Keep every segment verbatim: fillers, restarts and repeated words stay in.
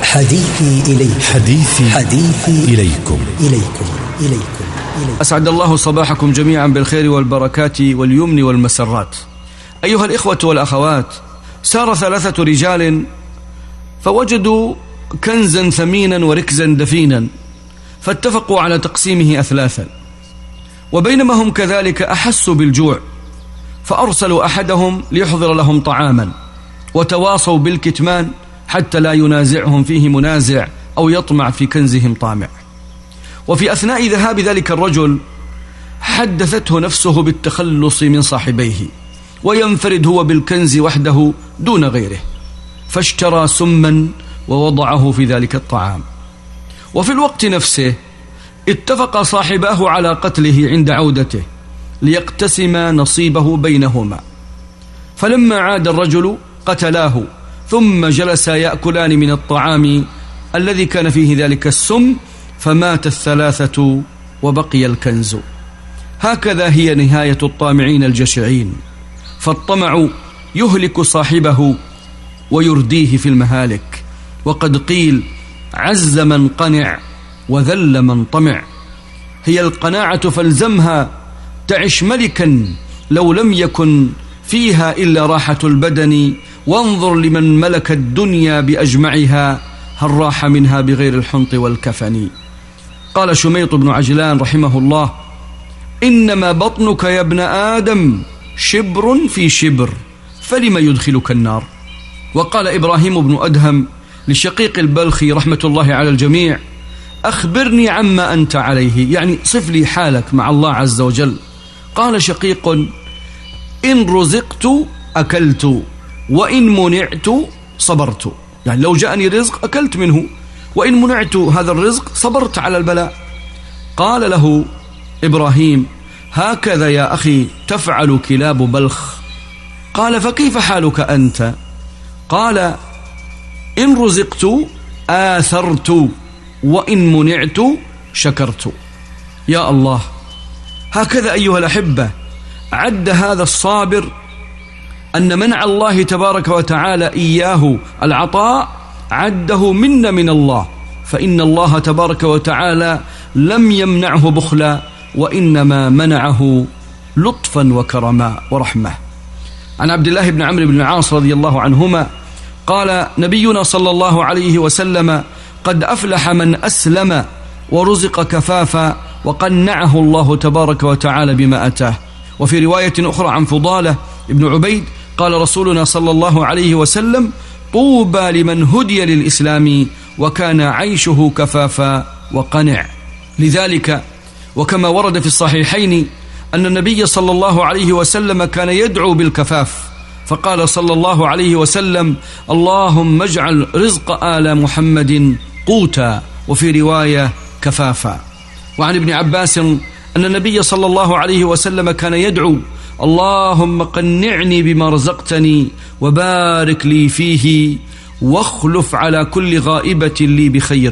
حديثي إليكم حديثي, حديثي إليكم إليكم إليكم إليكم. أسعد الله صباحكم جميعا بالخير والبركات واليمن والمسرات. أيها الإخوة والأخوات، سار ثلاثة رجال فوجدوا كنزا ثمينا وركزا دفينا، فاتفقوا على تقسيمه أثلاثا. وبينما هم كذلك أحسوا بالجوع، فأرسلوا أحدهم ليحضر لهم طعاما، وتواصوا بالكتمان حتى لا ينازعهم فيه منازع أو يطمع في كنزهم طامع. وفي أثناء ذهاب ذلك الرجل حدثته نفسه بالتخلص من صاحبيه وينفرد هو بالكنز وحده دون غيره، فاشترى سما ووضعه في ذلك الطعام. وفي الوقت نفسه اتفق صاحباه على قتله عند عودته ليقتسم نصيبه بينهما. فلما عاد الرجل قتلاه، ثم جلسا يأكلان من الطعام الذي كان فيه ذلك السم، فمات الثلاثة وبقي الكنز. هكذا هي نهاية الطامعين الجشعين، فالطمع يهلك صاحبه ويرديه في المهالك. وقد قيل: عز من قنع وذل من طمع. هي القناعة فالزمها تعش ملكا، لو لم يكن فيها إلا راحة البدن، وانظر لمن ملك الدنيا بأجمعها، هل راح منها بغير الحنط والكفن. قال شميط بن عجلان رحمه الله: إنما بطنك يا ابن آدم شبر في شبر، فلم يدخلك النار. وقال إبراهيم بن أدهم لشقيق البلخي رحمة الله على الجميع: أخبرني عما أنت عليه، يعني صف لي حالك مع الله عز وجل. قال شقيق: إن رزقت أكلت، وإن منعت صبرت. يعني لو جاءني رزق أكلت منه، وإن منعت هذا الرزق صبرت على البلاء. قال له إبراهيم: هكذا يا أخي تفعل كلاب بلخ. قال: فكيف حالك أنت؟ قال: إن رزقت آثرت، وإن منعت شكرت. يا الله، هكذا أيها الأحبة عد هذا الصابر أن منع الله تبارك وتعالى إياه العطاء عده منا من الله، فإن الله تبارك وتعالى لم يمنعه بخلا، وإنما منعه لطفا وكرما ورحمة. عن عبد الله بن عمرو بن العاص رضي الله عنهما قال نبينا صلى الله عليه وسلم: قد أفلح من أسلم ورزق كفافا، وقنعه الله تبارك وتعالى بما أتاه. وفي رواية أخرى عن فضالة بن عبيد قال رسولنا صلى الله عليه وسلم: طوبى لمن هدي للإسلام وكان عيشه كفافا وقنع. لذلك وكما ورد في الصحيحين أن النبي صلى الله عليه وسلم كان يدعو بالكفاف، فقال صلى الله عليه وسلم: اللهم اجعل رزق آل محمد قوتا، وفي رواية كفافا. وعن ابن عباس أن النبي صلى الله عليه وسلم كان يدعو: اللهم قنعني بما رزقتني وبارك لي فيه، واخلف على كل غائبة لي بخير.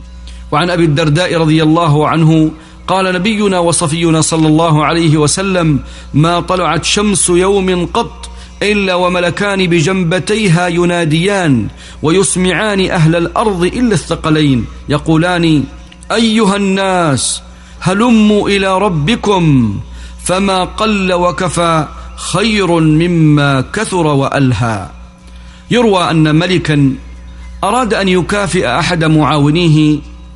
وعن أبي الدرداء رضي الله عنه قال نبينا وصفينا صلى الله عليه وسلم: ما طلعت شمس يوم قط إلا وملكان بجنبتيها يناديان ويسمعان أهل الأرض إلا الثقلين، يقولان: أيها الناس هلموا إلى ربكم، فما قل وكفى خير مما كثر وألهى. يروى أن ملكا أراد أن يكافئ أحد معاونيه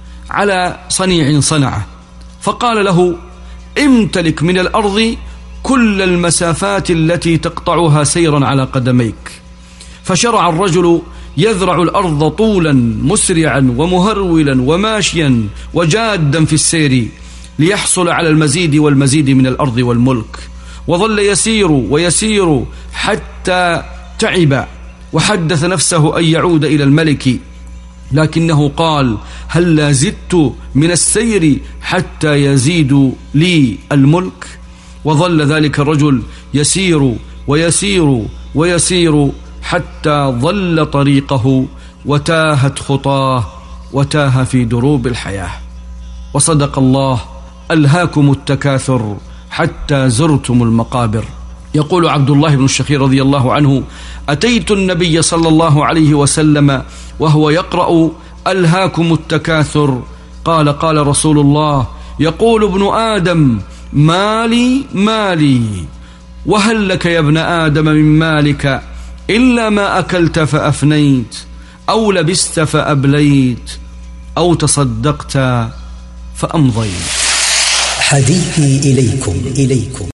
على صنيع صنعه، فقال له: امتلك من الأرض كل المسافات التي تقطعها سيرا على قدميك. فشرع الرجل يذرع الأرض طولا مسرعا ومهرولا وماشيا وجادا في السير ليحصل على المزيد والمزيد من الأرض والملك. وظل يسير ويسير حتى تعب، وحدث نفسه أن يعود إلى الملك، لكنه قال: هل لا زدت من السير حتى يزيد لي الملك؟ وظل ذلك الرجل يسير ويسير ويسير حتى ضل طريقه وتاهت خطاه وتاه في دروب الحياة. وصدق الله: ألهاكم التكاثر حتى زرتم المقابر. يقول عبد الله بن الشخير رضي الله عنه: أتيت النبي صلى الله عليه وسلم وهو يقرأ ألهاكم التكاثر. قال قال رسول الله: يقول ابن آدم: مالي مالي، وهل لك يا ابن آدم من مالك إلا ما أكلت فأفنيت، أو لبست فأبليت، أو تصدقت فأمضيت. حديثي إليكم إليكم